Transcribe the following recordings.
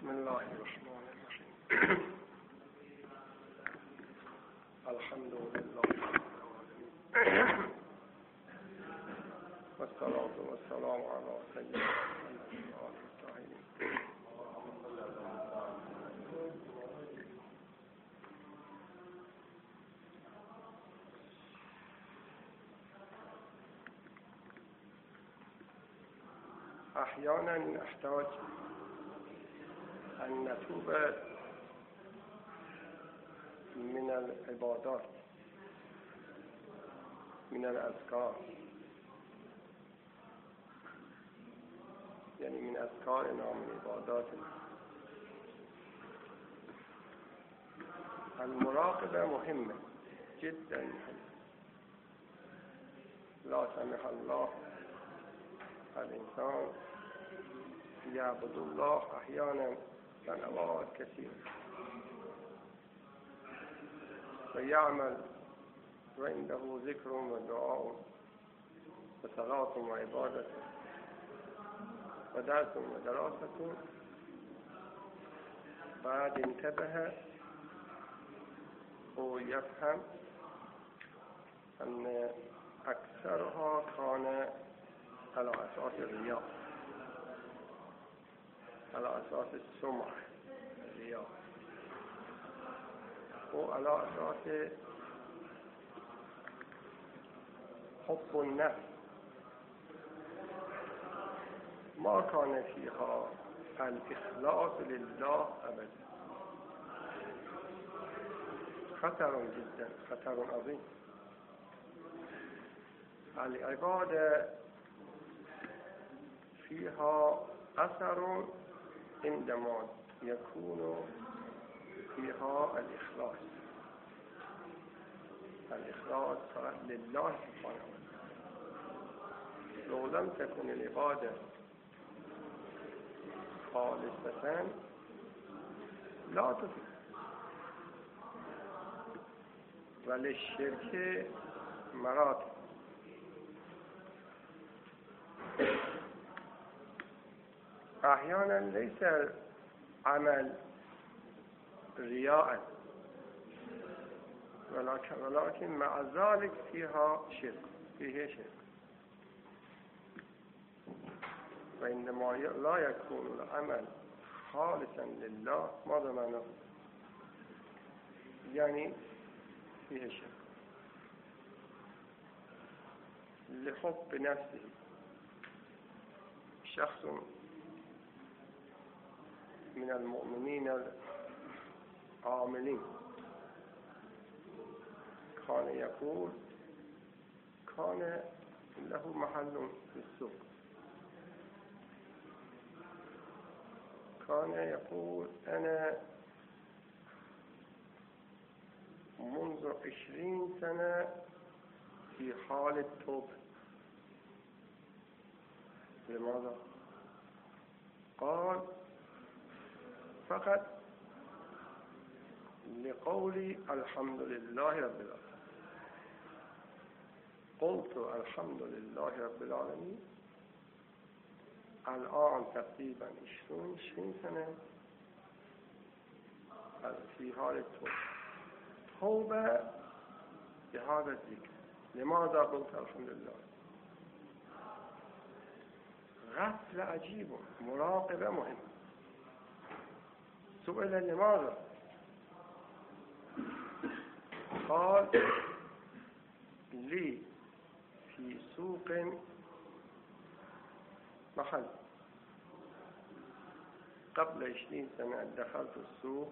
بسم الله الرحمن الرحيم الحمد لله والصلاة والسلام على سيدنا محمد الطاهرين. أحيانا نحتاج أن نتوب من العبادات، من الأذكار، يعني من أذكارنا ومن عباداتنا. المراقبة مهمة جدا، لا سمح الله الإنسان يعبد الله أحيانا سنوات كثيرة ويعمل وعنده ذكر ودعاء وصلاة وعبادة ودرس ودراسة، بعد انتبه ويفهم أن أكثرها كان على أساس الرياء، على أساس السمعة الرياء، وعلى أساس حب النفس، ما كان فيها الإخلاص لله أبدا. خطر جدا، خطر عظيم. العبادة فيها أثر عندما يكون فيها الإخلاص لله سبحانه وتعالى. لو لم تكن العبادة خالصة لا تفيد. وللشرك مراتب. أحيانا ليس العمل رياء، ولكن مع ذلك فيه شرك. وعندما لا يكون العمل خالصا لله، ماذا معنى؟ يعني فيه شرك لحب نفسه. شخص من المؤمنين العاملين كان يقول، كان له محل في السوق، كان يقول أنا منذ 20 سنة في حال التوبة. لماذا؟ قال فقط لقولي الحمد لله رب العالمين. قلت الحمد لله رب العالمين الآن تقريبا 20 سنة في حال التوبة. توبة بهذا الذكر. لماذا قلت الحمد لله؟ غفلة عجيبة، مراقبة مهمة. سئل لماذا؟ قال لي في سوق محل قبل 20 سنة دخلت السوق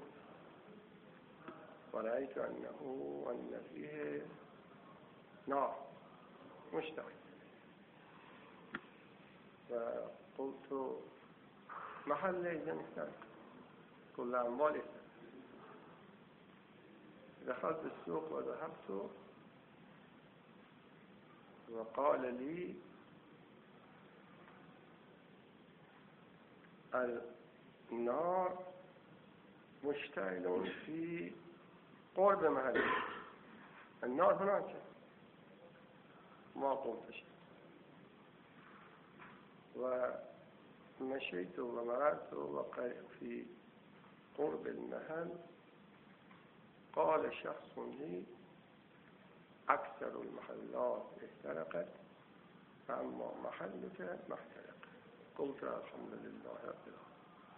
ورأيت أن فيه نار مشتعل، فقلت محل إذن كل أموالي. دخلت السوق وذهبت وقال لي النار مشتعل في قرب محل النار هناك. ما قلت شيء، ومشيت ومررت في قرب المحل قال شخص لي أكثر المحلات احترقت فأما محلك ما احترق. قلت الحمد لله رب العالمين.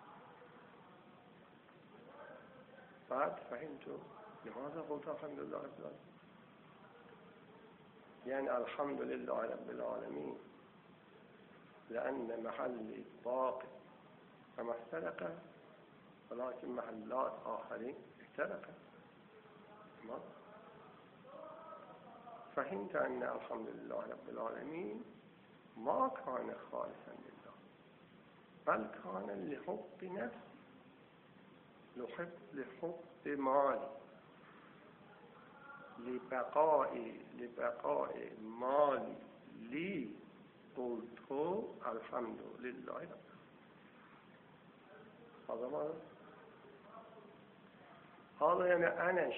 بعد فهمت لماذا قلت الحمد لله رب العالمين. يعني الحمد لله رب العالمين لأن محلي باق فما احترق، ولكن محلات آخرين احترقت. فهمت أن الحمد لله رب العالمين ما كان خالصا لله، بل كان لحب نفسي، لحب مالي، لبقاء مالي لي. قلت الحمد لله رب العالمين. هذا ماذا؟ هذا يعني أنا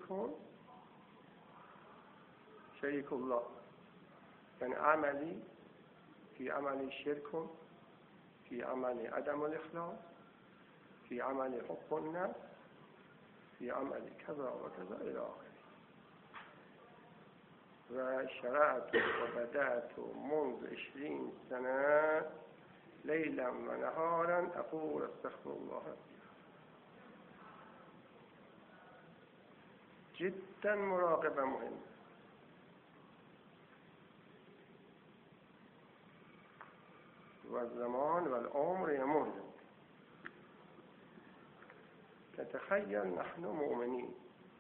شريك الله، يعني عملي في عملي شرك، في عملي عدم الإخلاص، في عملي حب النفس، في عملي كذا وكذا إلى آخره. وشرعت وبدأت منذ 20 سنة ليلا ونهارا أقول استغفر الله ربي. جدا مراقبة مهمة. والزمان والعمر يمر. نتخيل نحن مؤمنين،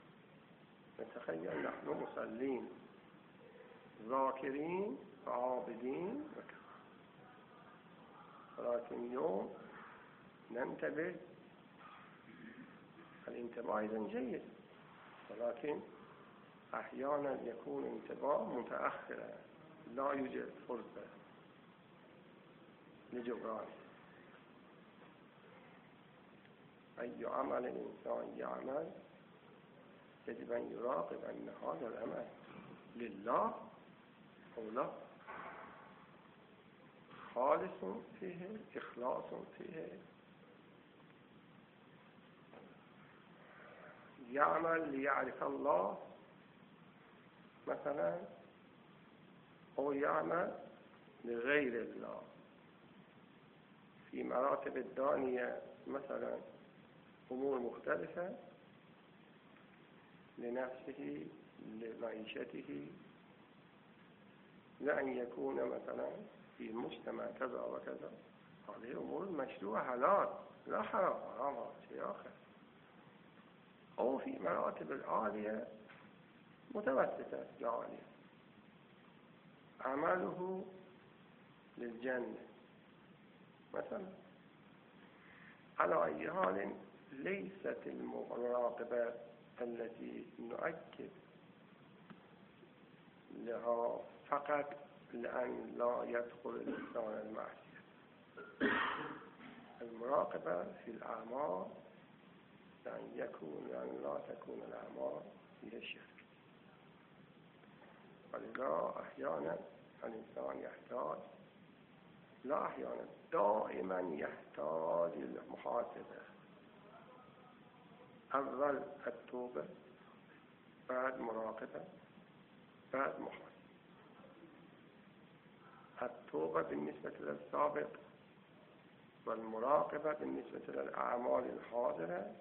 نتخيل نحن مصلين ذاكرين عابدين وكذا، ولكن يوم ننتبه. الانتباه إذن جيد، ولكن أحيانا يكون انتباه متأخرا، لا يوجد فرصة لجبران. أي عمل الإنسان يعمل يجب أن يراقب أن هذا العمل لله أو لا، خالص فيه، إخلاص فيه. يعمل ليعرف الله مثلا، أو يعمل لغير الله. في مراتب الدانية مثلا أمور مختلفة لنفسه، لمعيشته، لأن يكون مثلا في المجتمع كذا وكذا، هذه أمور مشروع حلال لا حرام، شيء آخر. أو في مراتب العالية متوسطة لعالية، عمله للجنة مثلا. على أي حال ليست المراقبة التي نؤكد لها فقط لأن لا يدخل الإنسان المعصية. المراقبة في الأعمال لأن لا تكون الأعمال فيها شرك. ولذا أحيانا الإنسان يحتاج، لا أحيانا، دائما يحتاج إلى محاسبة. أول التوبة، بعد مراقبة، بعد محاسبة. التوبة بالنسبة للسابق، والمراقبة بالنسبة للأعمال الحاضرة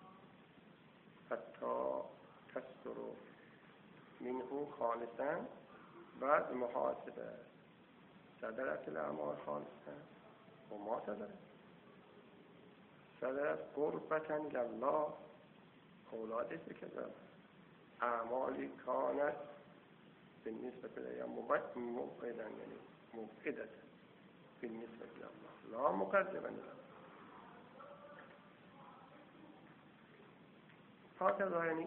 حتى تستر منه خالصا. بعد محاسبة، صدرت الأعمال خالصا وما صدرت قربة لله أولادك كذا. أعمالي كانت بالنسبة لله مبعدا، يعني مبعدة بالنسبة لله، لا مقربا له. هكذا يعني.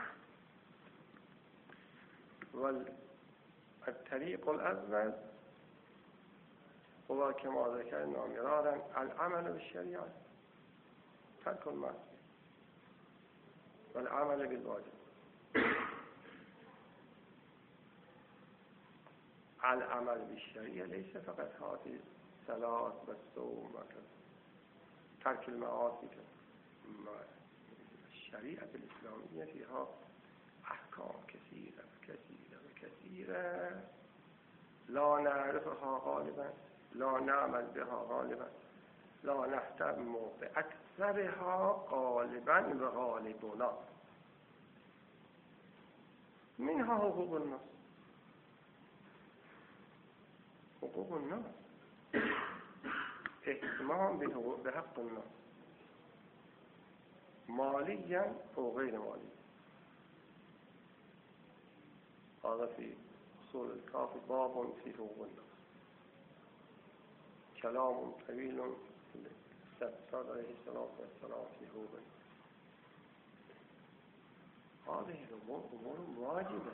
والطريق الأول هو كما ذكرنا مرارا العمل بالشريعة، ترك المعصية والعمل بالواجب. العمل بالشريعة ليس فقط هذه الصلاة والصوم وكذا، ترك المعاصي كذا، الشريعة الإسلامية فيها أحكام كثيرة كثيرة كثيرة لا نعرفها غالبا، لا نعمل بها غالبا، لا نهتم بأكثرها غالبا وغالبنا. منها حقوق الناس. حقوق الناس اهتمام بحق الناس ماليا أو غير ماليا. هذا في أصول الكافي باب في حقوق الناس، كلام طويل للسبساد عليه الصلاة والسلام في حقوق الناس. هذه الأمور أمور واجبة،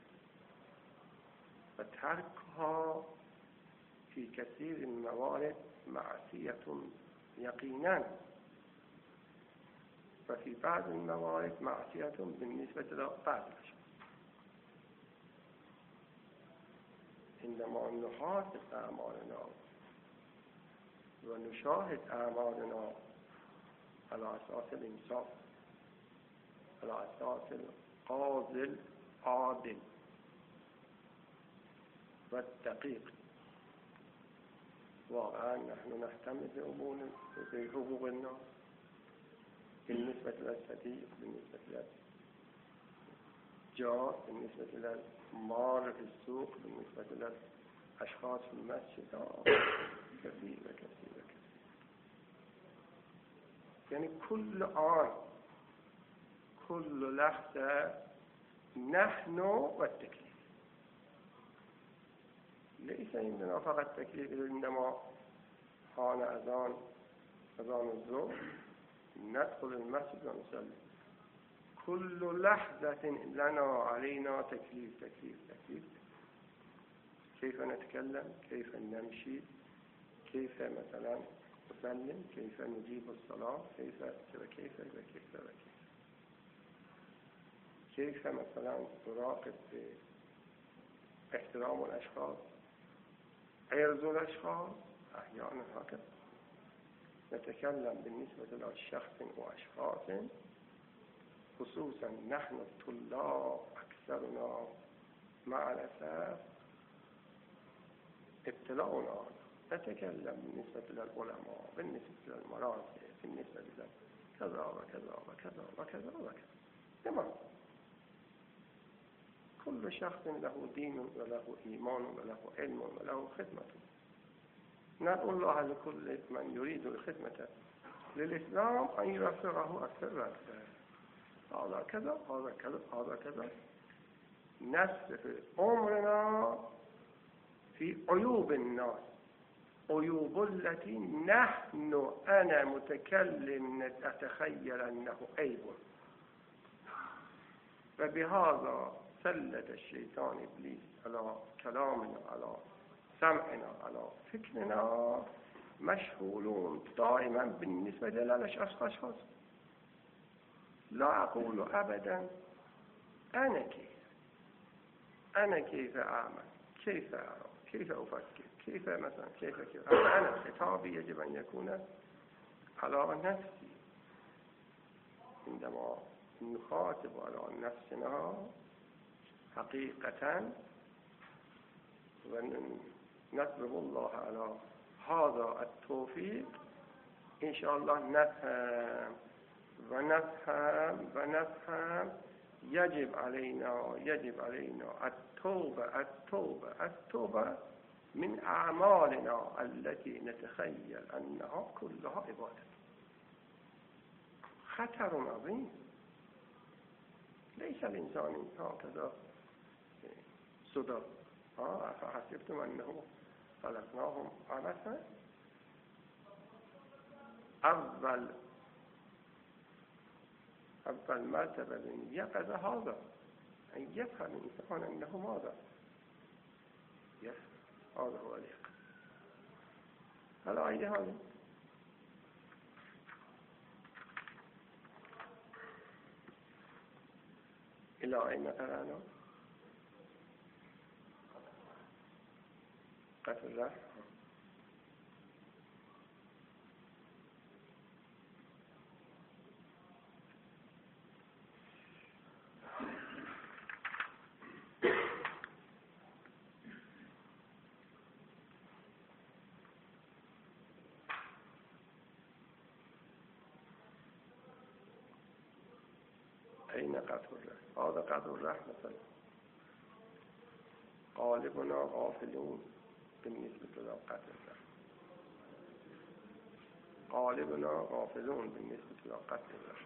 وتركها في كثير من الموارد معصية يقينا، وفي بعض الموارد معصية بالنسبة لبعض الأشياء. عندما نحاسب أعمالنا ونشاهد أعمالنا على أساس الإنصاف، على أساس القاضي العادل والدقيق، واقعا نحن نهتم بحقوق الناس بالنسبة للصديق، بالنسبة للجار، بالنسبة للمال في السوق، بالنسبة للأشخاص في المسجد. كثيرة كثيرة كثيرة. يعني كل آن كل لحظة نحن والتكليف. ليس عندنا فقط تكليف عندما حان أذان الظهر ندخل المسجد ونصلي. كل لحظة لنا علينا تكليف تكليف تكليف. كيف نتكلم، كيف نمشي، كيف مثلا نسلم، كيف نجيب الصلاة، كيف وكيف وكيف وكيف. كيف مثلا نراقب باحترام الأشخاص، عرض الأشخاص. أحيانا هكذا نتكلم بالنسبة لشخص وأشخاص، خصوصا نحن الطلاب أكثرنا مع الأسف ابتلاؤنا. نتكلم بالنسبة للعلماء، بالنسبة للمراجع، بالنسبة لكذا وكذا وكذا وكذا وكذا. تمام. كل شخص له دين وله إيمان وله علم وله خدمة. ندعو الله لكل من يريد الخدمة للإسلام أن يرفعه أكثر وأكثر. هذا كذا هذا كذا هذا كذا. نصرف عمرنا في عيوب الناس، عيوب التي أنا متكلم أتخيل أنه عيب، وبهذا سلط الشيطان إبليس على كلامنا، على سمعنا، على فكرنا، مشغولون دائما بالنسبة للأشخاص. لا أقول أبدا أنا كيف أعمل، كيف أرى، كيف أفكر، كيف مثلا كيف. أنا خطابي يجب أن يكون على نفسي. عندما نخاطب على نفسنا حقيقة ونطلب الله على هذا التوفيق، إن شاء الله نفهم ونفهم. يجب علينا التوبة من أعمالنا التي نتخيل أنها كلها عبادة. خطر عظيم. ليس الإنسان هكذا صدق. أفحسبتم أنه خلقناهم عبثا. أول مرتبة من يقظة هذا، أن يفهم الإنسان أنه ماذا يفهم. هذا هو اليقظة. على أي حال إلى أين قرأنا؟ قتل الرحم. قطع الرحم. هذا قطع الرحم مثلا. قالبنا غافلون بالنسبة إلى قطع الرحم. قالبنا غافلون بالنسبة إلى قطع الرحم.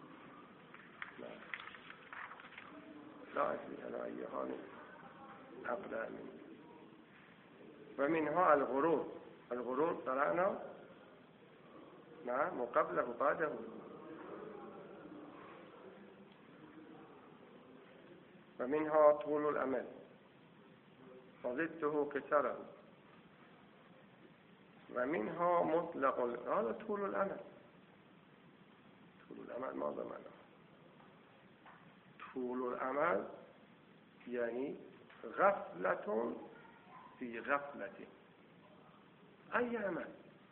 لا أدري على أي حال أقرأ منه. ومنها الغرور. الغرور قرأنا نعم وقبله بعده. ومنها طول الأمل وضده قصره. ومنها مطلق هذا طول الأمل. طول الأمل ماذا معناه؟ طول الأمل يعني غفلة في غفلة. أي أمل؟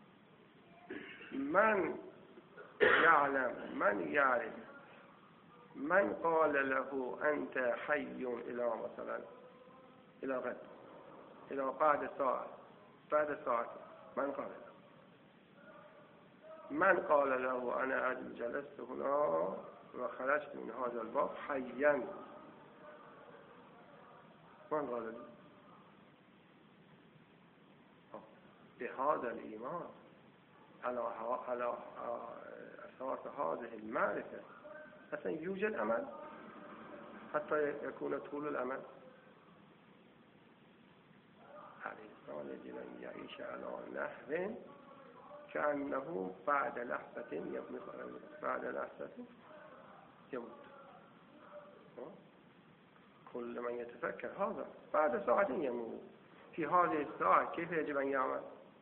من يعلم، من يعرف، من قال له أنت حي إلى مثلا إلى غد، إلى بعد ساعة، بعد ساعة، من قال له؟ من قال له أنا جلست هنا وخرجت من هذا الباب حيا؟ من قال له؟ بهذا الإيمان على أساس هذه المعرفة أصلا يوجد أمل حتى يكون طول الأمل. الإنسان يجب أن يعيش على نحو كأنه بعد لحظة يموت. كل من يتفكر هذا بعد ساعة يموت. في هذه الساعة كيف يجب أن يعمل؟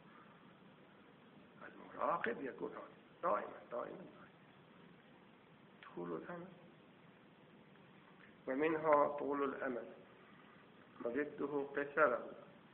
المراقب يقول هذا دائما طول الأمل. ومنها طول الأمل وضده قصره.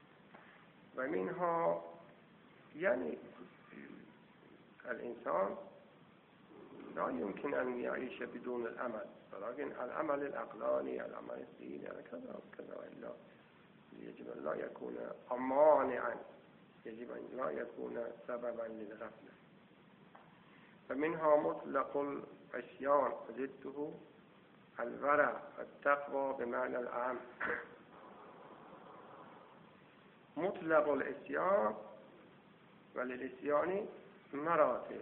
ومنها يعني الإنسان لا يمكن أن يعيش بدون الأمل، ولكن الأمل العقلاني، الأمل الديني كذا وكذا، إلا يجب أن لا يكون مانعا، يجب أن لا يكون سببا للغفلة. فمنها مطلق العصيان وضده الورع التقوى بمعنى العام. مطلق العصيان وللعصيان مراتب.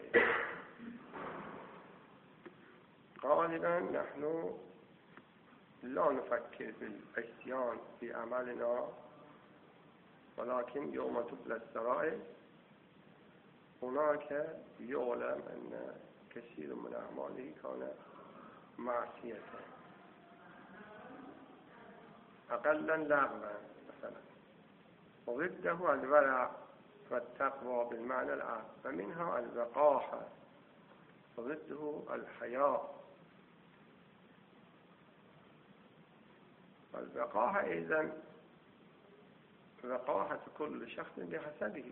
غالبا نحن لا نفكر بالعصيان في عملنا، ولكن يوم تبلى السرائر هناك يعلم أن كثير من أعماله كان معصية أقلا لغوا مثلا. وضده الورع والتقوى بالمعنى العام. فمنها الوقاحة وضده الحياء. والوقاحة إذن وقاحة كل شخص بحسبه.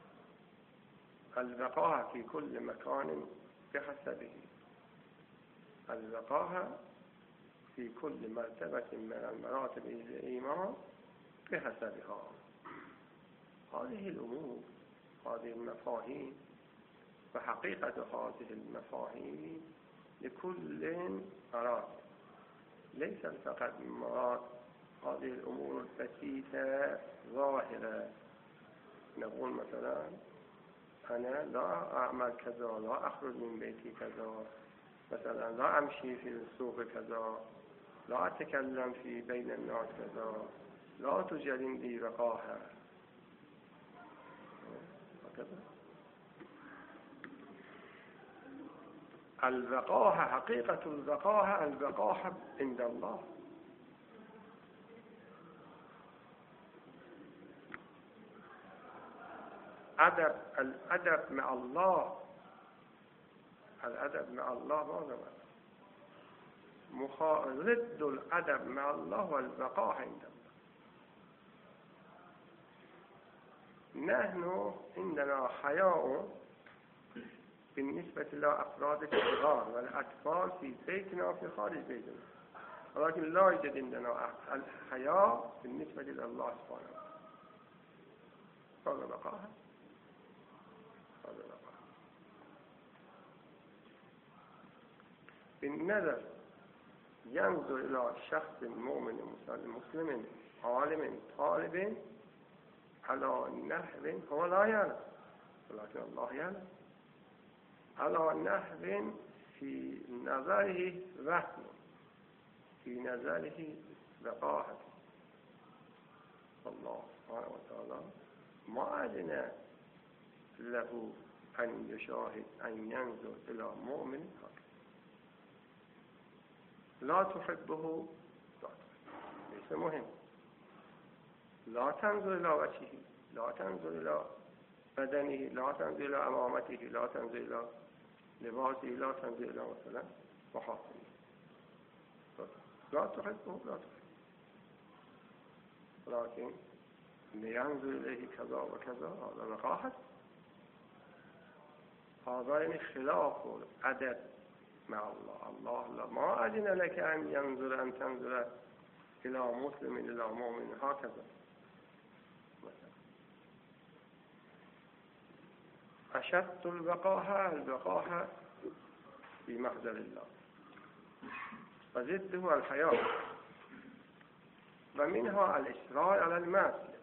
الوقاحة في كل مكان بحسبه. الوقاحة في كل مرتبة من المراتب الإيمان بحسبها. هذه الأمور، هذه المفاهيم، وحقيقة هذه المفاهيم لكل مراد. ليس فقط مراد هذه الأمور البسيطة ظاهرة. نقول مثلا أنا لا أعمل كذا، لا أخرج من بيتي كذا، مثلا لا أمشي في السوق كذا، لا أتكلم في بين الناس كذا، لا توجد عندي وقاحة هكذا. الوقاحة، حقيقة الوقاحة، الوقاحة عند الله. الأدب مع الله. الأدب مع الله ماذا معنى؟ ضد الأدب مع الله والوقاحة عند الله. نحن عندنا حياء بالنسبة لأفراد الصغار والأطفال في بيتنا وفي خارج بيتنا، ولكن لا يوجد عندنا الحياء بالنسبة إلى الله سبحانه وتعالى. هذا وقاحة. بالنظر ينظر إلى شخص مؤمن مسلم عالم طالب على نحو هو لا يعلم ولكن الله يعلم، على نحو في نظره وهم، في نظره وقاحة. الله سبحانه وتعالى ما أذن له أن يشاهد أن ينظر إلى مؤمن هكذا. لا تحبه ليس مهم، لا تنظر إلى وجهه، لا تنظر إلى بدنه، لا تنظر إلى أمامته، لا تنظر إلى لباسه، لا تنظر إلى مثلا محاسنه. لا تحبه لا تحبه، ولكن لينظر إليه كذا وكذا هذا وقاحة. هذا يعني خلاف الأدب مع الله. الله ما أذن لك أن تنظر إلى مسلم إلى مؤمن هكذا. أشد الوقاحة في محضر الله، وضده الحياة، ومنها الإصرار على المعصية،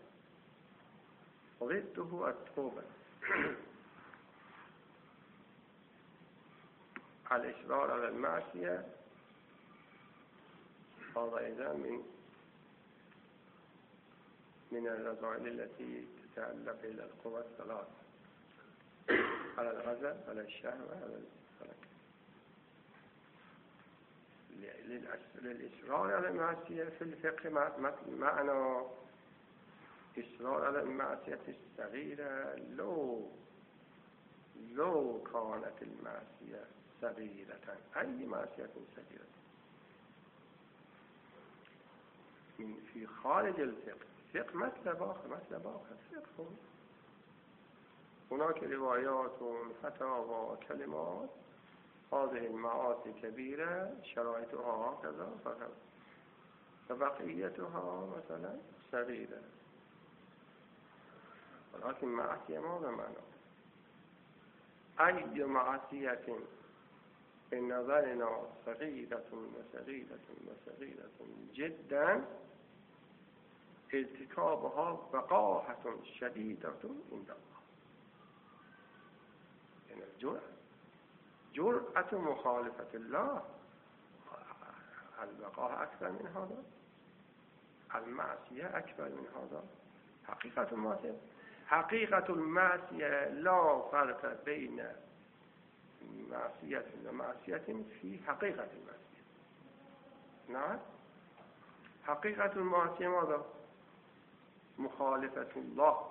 وضده التوبة. الإصرار على المعصية هذا أيضا من الرذائل التي تتعلق إلى القوى الثلاث، على الغضب، على الشهوة، على الفلك. للإصرار على المعصية في الفقه معنى إصرار على المعصية الصغيرة لو كانت المعصية صغيرة، أي معصية صغيرة في خارج الفقه. فقه مطلب آخر فقه. هناك روايات فتاوى وكلمات هذه المعاصي كبيرة شرائطها هكذا فقط، فبقيتها مثلا صغيرة، ولكن معصية ماذا معنى؟ أي معصية بنظرنا صغيرة جدا ارتكابها وقاحة شديدة عند الله. يعني جرأة مخالفة الله، الوقاحة أكبر من هذا، المعصية أكبر من هذا. حقيقة المعصية لا فرق بين معصية ومعصية في حقيقة المعصية. نعم، حقيقة المعصية ماذا؟ مخالفة الله،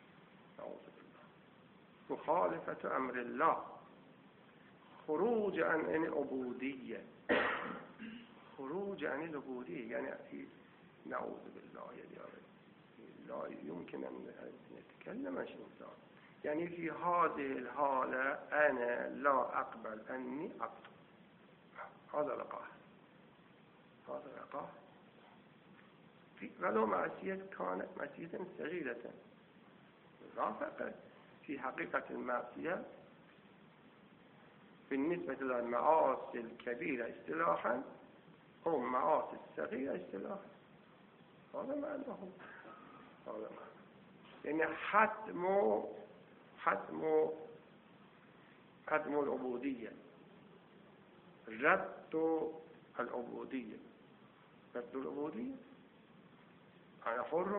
مخالفة أمر الله، خروج عن العبودية، خروج عن العبودية. يعني نعوذ بالله، لا يمكن أن يتكلم الإنسان. يعني في هذه الحالة أنا لا أقبل أني أقتل. هذا وقاحة، هذا وقاحة. ولو معصية كانت معصية صغيرة، لا فرق في حقيقة المعصية بالنسبة للمعاصي الكبيرة اصطلاحا أو المعاصي الصغيرة اصطلاحا. هذا معناه، هذا معناه. يعني حتم العبودية، رد العبودية، رد العبودية. أنا حر،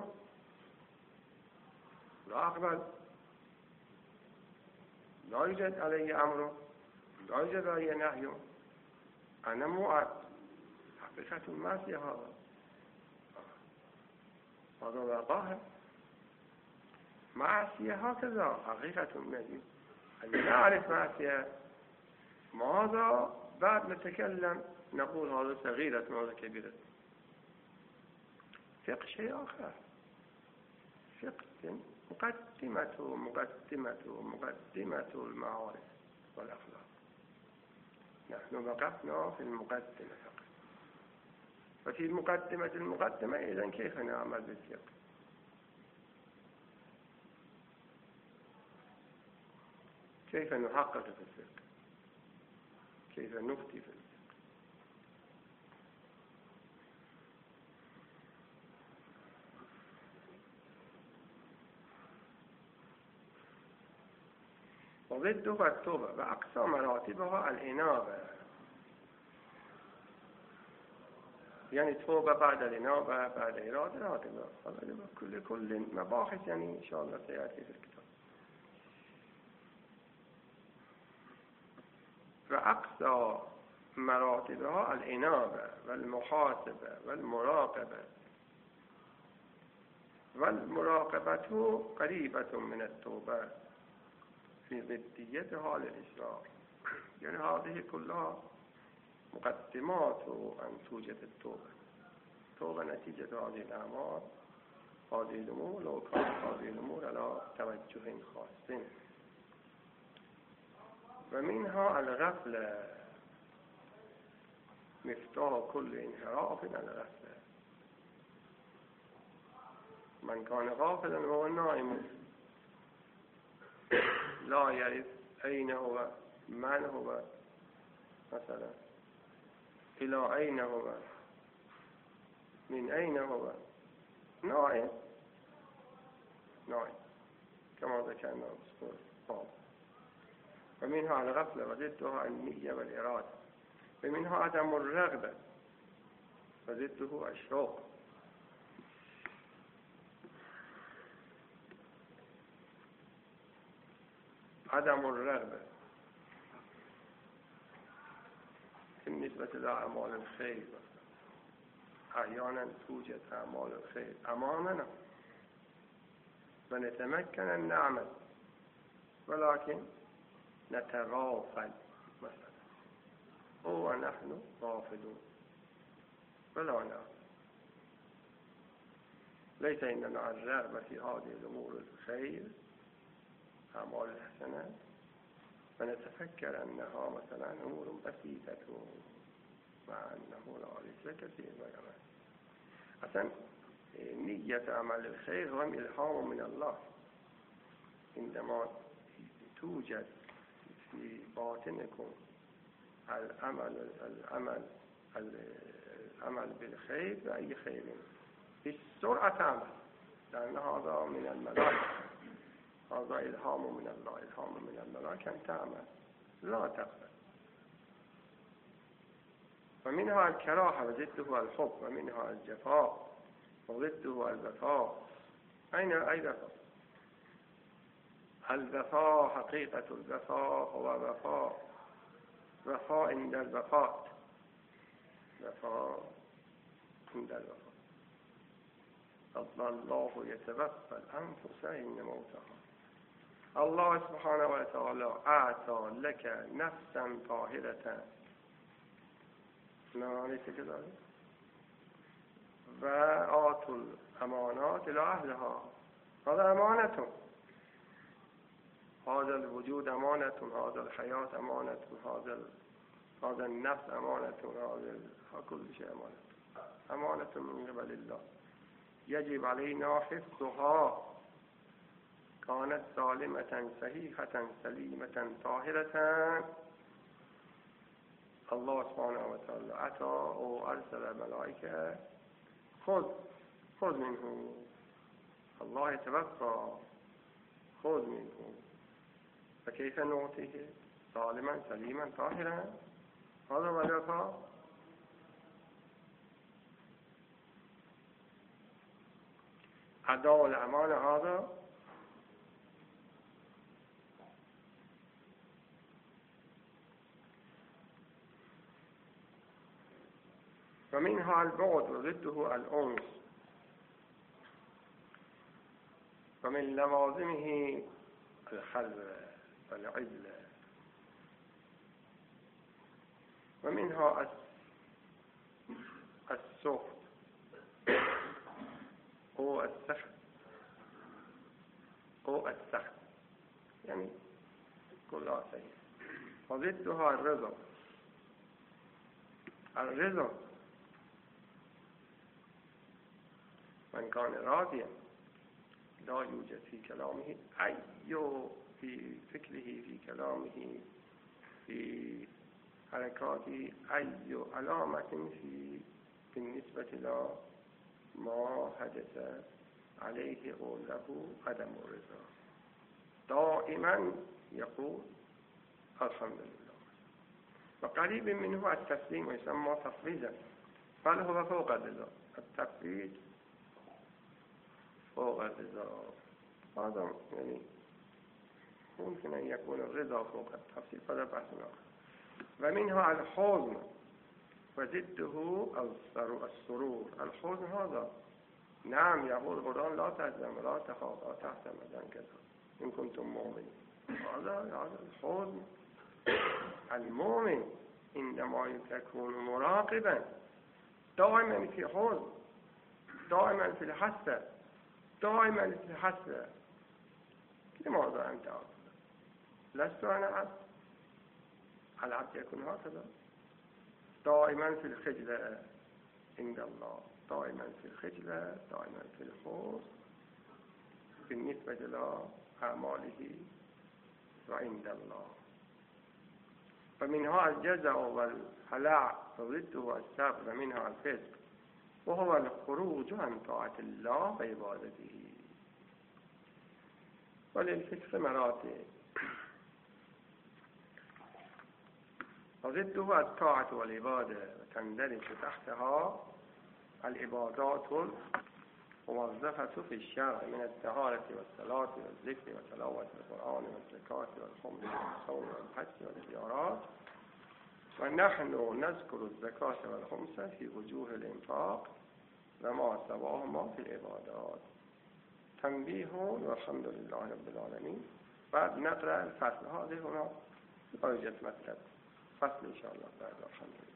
لا أقبل، لا يوجد علي أمر، لا يوجد علي نهي، أنا مؤد. حقيقة المعصية هذا وقاحة. معصية هكذا حقيقة المعصية. أن نعرف معصية ماذا، بعد نتكلم نقول هذا صغيرة وهذا كبيرة. فقه شيء آخر. فقه مقدمة المعارف والأخلاق. نحن وقفنا في المقدمة فقط، وفي مقدمة المقدمة إذن كيف نعمل بالفقه؟ كيف نحقق في الفقه؟ كيف نفتي في الفقه؟ وضده التوبة وأقصى مراتبها الإنابة. يعني توبة بعد الإنابة بعد إرادة هكذا. كل مباحث يعني إن شاء الله سيأتي في الكتاب. وأقصى مراتبها الإنابة والمحاسبة والمراقبة. والمراقبة قريبة من التوبة في ضديتها للإصرار. يعني هذه كلها مقدمات أن توجد التوبة. التوبة نتيجة هذه الأعمال، هذه الأمور، لو كانت هذه الأمور على توجه خاص. ومنها الغفلة، مفتاح كل انحراف الغفلة. من كان غافلا وهو نائم لا يعرف أين هو، من هو، مثلا إلى أين هو، من أين هو، نائم كما ذكرنا بالأسبوع. ومنها الغفلة وضدها النية والإرادة. ومنها عدم الرغبة وضده الشوق. عدم الرغبة بالنسبة لأعمال الخير، أحيانا توجد أعمال الخير أمامنا ونتمكن أن نعمل، ولكن نتغافل مثلا ونحن غافلون ولا نعمل. ليس إننا الرغبة في هذه الأمور الخير أعمال الحسنات ونتفكر أنها مثلا أمور بسيطة مع أنه لا كثير من العمل. أصلا نية عمل الخير هو إلهام من الله. عندما توجد في باطنكم العمل بالخير بأي خير بسرعة عمل، لأن هذا من الملائكة، هذا إلهام من الله. إلهام من الملائكة أن تعمل لا تقبل. ومنها الكراهة وضده الحب. ومنها الجفاء وضده الوفاء. أين الوفاء؟ الوفاء حقيقة الوفاء هو وفاء عند الوفاة. وفاء عند الوفاة. الله يتوفى الأنفس حين موتها. الله سبحانه وتعالى أعطى لك نفسا طاهرة، ليس كذلك؟ وآتوا الأمانات إلى أهلها. هذا أمانة. هذا الوجود أمانة، هذا الحياة أمانة، هذا النفس أمانة، هذا كل شيء أمانة من قبل الله. يجب علينا حفظها. كانت سالمة صحيحة سليمة طاهرة. الله سبحانه وتعالى أتى وأرسل الملائكة خذ منه. الله يتوفى خذ منه. فكيف نعطيه سالما سليما طاهرا؟ هذا هو الوفاء. أداء الأمانة هذا. ومنها البعد وضده الأنس. ومن لوازمه الخلوة والعزلة. ومنها السخط أو السخط يعني كلها سيء. وضدها الرضا. من كان راضيا لا يوجد في كلامه في فكره، في كلامه، في حركاته أي علامة بالنسبة إلى ما حدث عليه أو له عدم الرضا. دائما يقول الحمد لله. وقريب منه التسليم ويسمى تفويضا، بل هو فوق الرضا. التفويض فوق الرضا، هذا يعني ممكن أن يكون الرضا فوق التفويض، هذا بحث آخر. ومنها الحزن وضده السرور. الحزن هذا نعم يقول القرآن لا تحزن ولا تخاف ولا تحزن كذا إن كنتم مؤمنين. هذا الحزن. المؤمن عندما يكون مراقبا دائما في حزن، دائما في الحسرة، دائما في الحسرة. لماذا أنت عبد؟ لست أنا عبد. العبد يكون هكذا دائما في الخجلة عند الله، دائما في الخجلة، دائما في الخوف بالنسبة إلى أعماله وعند الله. فمنها الجزع والهلع وضده السبب، ومنها الفسق وهو الخروج عن طاعة الله وعبادته. وللفسق مراتب، وضده الطاعة والعبادة، وتندرج تحتها العبادات الموظفة في الشرع من الطهارة والصلاة والذكر وتلاوة القرآن والزكاة والخمس والصوم والحج والزيارات. ونحن نذكر الزكاة والخمس في وجوه الإنفاق وما سواهما في العبادات. تنبيه والحمد لله رب العالمين. بعد نقرأ الفصل. هذه هنا درجة مطلب فصل إن شاء الله بعد الحمد لله.